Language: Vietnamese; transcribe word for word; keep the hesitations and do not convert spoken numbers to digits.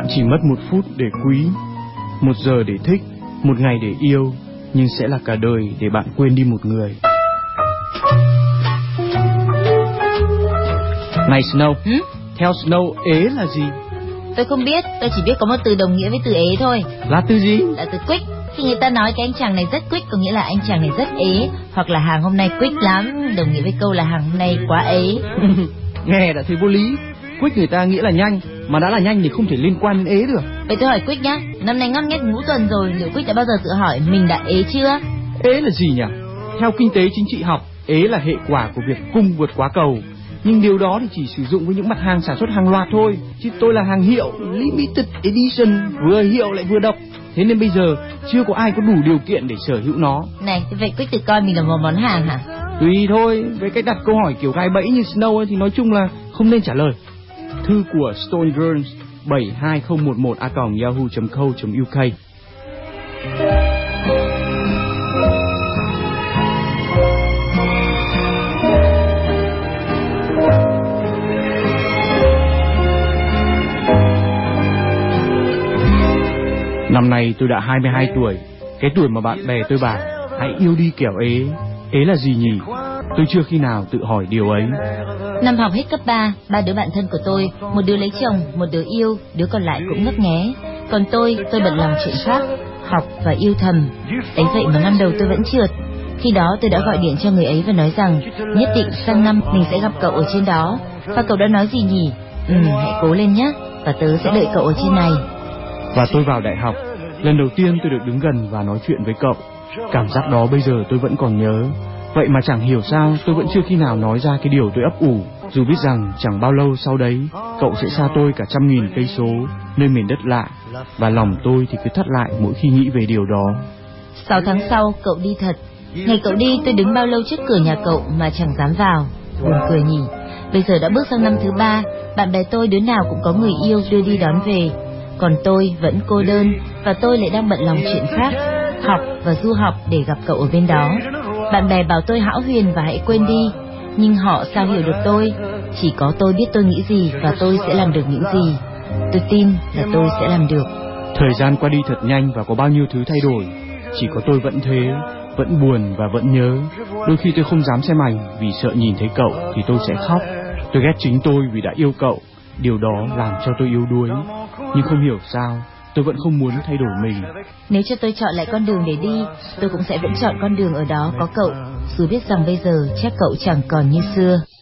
Bạn chỉ mất một phút để quý, một giờ để thích, một ngày để yêu, nhưng sẽ là cả đời để bạn quên đi một người. Này Snow, ừ? theo Snow ế là gì? Tôi không biết, tôi chỉ biết có một từ đồng nghĩa với từ ế thôi. Là từ gì? Là từ quick. Khi người ta nói cái anh chàng này rất quick có nghĩa là anh chàng này rất ế, hoặc là hàng hôm nay quick lắm, đồng nghĩa với câu là hàng hôm nay quá ế. Nghe đã thấy vô lý. Quick người ta nghĩa là nhanh, mà đã là nhanh thì không thể liên quan đến ế được. Vậy tôi hỏi Quick nhá, năm nay ngót nghét ngũ tuần rồi, liệu Quick đã bao giờ tự hỏi mình đã ế chưa? Ế là gì nhỉ? Theo kinh tế chính trị học, ế là hệ quả của việc cung vượt quá cầu. Nhưng điều đó thì chỉ sử dụng với những mặt hàng sản xuất hàng loạt thôi. Chứ tôi là hàng hiệu, limited edition, vừa hiệu lại vừa độc. Thế nên bây giờ chưa có ai có đủ điều kiện để sở hữu nó. Này, vậy Quick tự coi mình là một món hàng hả? Tùy thôi, với cách đặt câu hỏi kiểu gai bẫy như Snow ấy, thì nói chung là không nên trả lời. Thư của Stone Girls bảy hai không một một a còng yahoo chấm co chấm uk. Năm nay tôi đã hai mươi hai tuổi, cái tuổi mà bạn bè tôi bảo hãy yêu đi kẻo ế. Ế là gì nhỉ? Tôi chưa khi nào tự hỏi điều ấy. Năm học hết cấp ba, ba đứa bạn thân của tôi, một đứa lấy chồng, một đứa yêu, đứa còn lại cũng ngấp nghé. Còn tôi, tôi bận lòng chuyện khác, học và yêu thầm. Ấy vậy mà năm đầu tôi vẫn trượt. Khi đó tôi đã gọi điện cho người ấy và nói rằng nhất định sang năm mình sẽ gặp cậu ở trên đó. Và cậu đã nói gì nhỉ? Ừ, hãy cố lên nhé, và tớ sẽ đợi cậu ở trên này. Và tôi vào đại học, lần đầu tiên tôi được đứng gần và nói chuyện với cậu. Cảm giác đó bây giờ tôi vẫn còn nhớ. Vậy mà chẳng hiểu sao tôi vẫn chưa khi nào nói ra cái điều tôi ấp ủ, dù biết rằng chẳng bao lâu sau đấy cậu sẽ xa tôi cả trăm nghìn cây số, nơi miền đất lạ, và lòng tôi thì cứ thắt lại mỗi khi nghĩ về điều đó. Sáu tháng sau cậu đi thật. Ngày cậu đi tôi đứng bao lâu trước cửa nhà cậu mà chẳng dám vào. Buồn cười nhỉ. Bây giờ đã bước sang năm thứ ba, bạn bè tôi đứa nào cũng có người yêu đưa đi đón về, còn tôi vẫn cô đơn, và tôi lại đang bận lòng chuyện khác, học và du học để gặp cậu ở bên đó. Bạn bè bảo tôi hão huyền và hãy quên đi, nhưng họ sao hiểu được tôi? Chỉ có tôi biết tôi nghĩ gì và tôi sẽ làm được những gì. Tôi tin là tôi sẽ làm được. Thời gian qua đi thật nhanh và có bao nhiêu thứ thay đổi. Chỉ có tôi vẫn thế, vẫn buồn và vẫn nhớ. Đôi khi tôi không dám xem ảnh vì sợ nhìn thấy cậu thì tôi sẽ khóc. Tôi ghét chính tôi vì đã yêu cậu. Điều đó làm cho tôi yếu đuối. Nhưng không hiểu sao tôi vẫn không muốn thay đổi mình. Nếu cho tôi chọn lại con đường để đi, tôi cũng sẽ vẫn chọn con đường ở đó có cậu, dù biết rằng bây giờ chắc cậu chẳng còn như xưa.